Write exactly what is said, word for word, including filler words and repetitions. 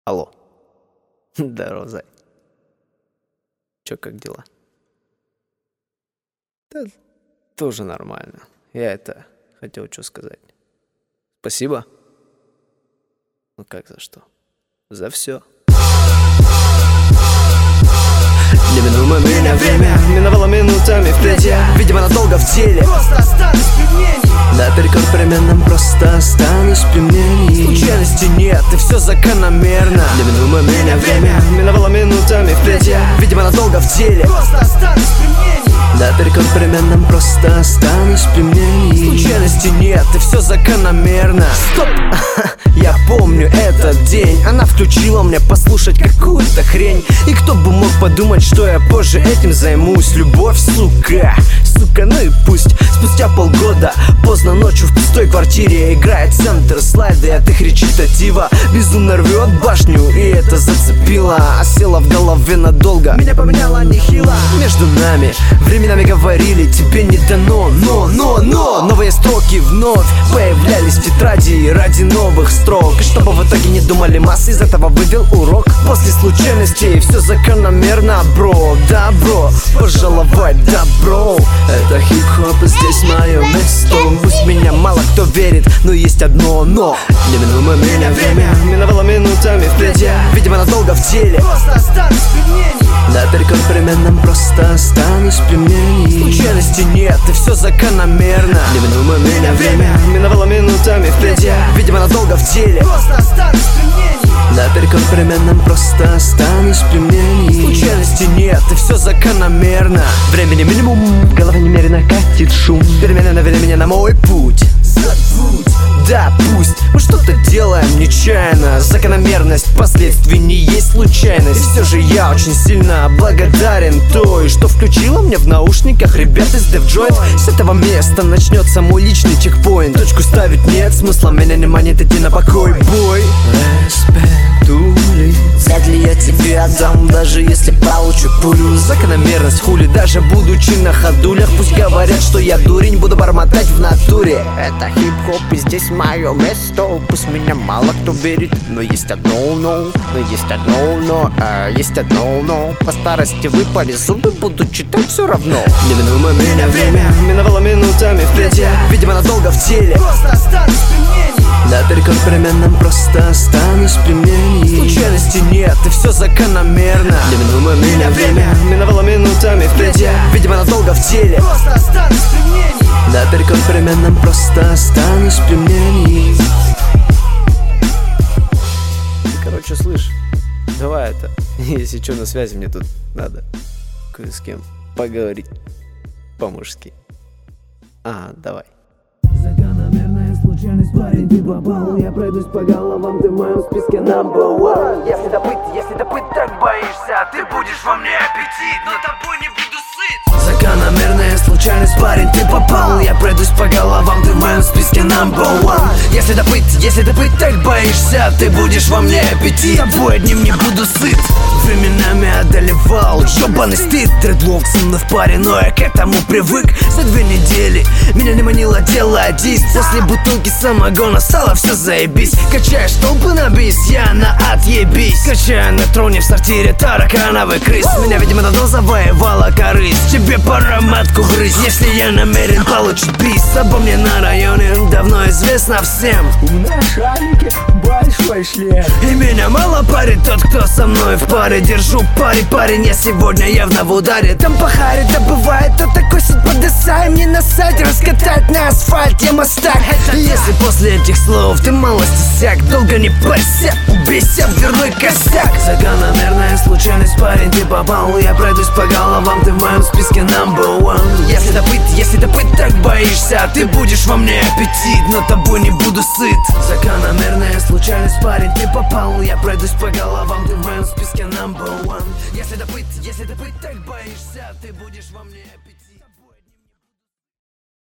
Алло. Здорово, зай. Чё, как дела? Да тоже нормально. Я это хотел что сказать. Спасибо. Ну как за что? За все. Неминуемо меня время миновало минутами впредь. Видимо, надолго в теле. Просто останусь при мнении. Наперекор переменным просто останусь при мнении. Случайности нет, и все закономерно. Неминуемо меня время миновало минутами впредь. Видимо, надолго в теле. Просто останусь при мнении. Наперекор переменным просто останусь при мнении. Случайности нет, и все закономерно. Стоп! Я помню этот день. Она включила мне послушать какую-то хрень. И кто бы мог подумать, что я позже этим займусь. Любовь, сука, сука, ну и пусть. Спустя полгода, поздно ночью в пустой квартире играет центр слайды от их речитатива. Безумно рвет башню, и это зацепило. Осела в голове надолго, меня поменяла нехило. Между нами временами говорили, тебе не дано. Но, но, но новые строки вновь появлялись в тетради ради новых строк. И чтобы в итоге не думали массы, из этого вывел урок. После случайностей все закономерно, бро. Да, бро, пожаловать добро. Это хип-хоп, и здесь мое место. Пусть меня мало кто верит, но есть одно но. Неминуемо меня время миновало минутами впредь. Видимо, надолго в теле. Просто останусь при мнении. Наперекор переменным просто останусь при мнении. Случайности нет, и все закономерно. Неминуемо меня время миновало минутами впредь. Видимо, надолго в теле. Просто останусь при мнении. Наперекор переменным просто останусь при мнении. Случайности нет, и все закономерно. Времени минимум, в голове немерено катит шум. Перемены навели меня на мой путь. Забудь, да пусть мы что-то делаем нечаянно. Закономерность последствий не есть случайность. И все же я очень сильно благодарен той, что включила мне в наушниках ребят из DevJoint. С этого места начнется мой личный чекпоинт. Точку ставить нет смысла, меня не манит идти на покой. Бой, респектули. Вряд ли я тебе отдам, даже если получу пулю. Закономерность хули, даже будучи на ходулях. Пусть говорят, что я дурень, буду бормотать в натуре. Это хип-хоп, и здесь мое место. Пусть меня мало кто верит, но есть одно но. Но есть одно но, а есть одно но. По старости выпали зубы, буду читать все равно. Неминуемо меня время миновало минутами впредь. Видимо, надолго в теле. Просто останусь при мнении. Наперекор переменным просто останусь при мнении. Случайности нет, и все закономерно. Неминуемо меня время миновало минутами впредь. Видимо, надолго в теле. Просто останусь при мнении. Наперекор переменным просто останусь при мнении. Короче, слышь, давай это, если что, на связи, мне тут надо кое с кем поговорить по-мужски. А, давай. Закономерная случайность, парень, ты попал. Я пройдусь по головам, ты в моем списке number one. Если добыть, если добыть, так боишься. Ты будешь во мне аппетит, но тобой не буду сыт. Закономерная случайность, парень, ты попал. Я пройдусь по головам, ты в моем списке number one. Если добыть, если добыть, так боишься. Ты будешь во мне аппетит, тобой одним не буду сыт. Временами одолевал ёбаный стыд. Дредлок со мной в паре, но я к этому привык. За две недели меня не манило дело диск. После бутылки самогона стало все заебись. Качаешь толпы на бис, я на отъебись. Качаю на троне в сортире таракановый крыс. Меня, видимо, давно завоевала корысть. Тебе пора матку грызть, если я намерен получить бис. Обо мне на районе давно известно всем. На шарике большой шлем. И меня мало парит тот, кто со мной в паре. Держу парень, парень, я сегодня явно в ударе. Там похарит, да бывает, то такой сидь подысай. Мне насать, раскатать на асфальте мостак. Если после этих слов ты малость иссяк, долго не парься, убейся в дверной косяк. Закономерная случайность, парень, ты попал. Я пройдусь по головам, ты в моем списке number one. Если добыть, если добыть, так боишься. Ты будешь во мне аппетит, но тобой не буду сыт. Закономерная случайность, парень, ты попал. Я пройдусь по головам, ты в моем списке number one. Если добыть, если добыть, так боишься. Ты будешь во мне аппетит.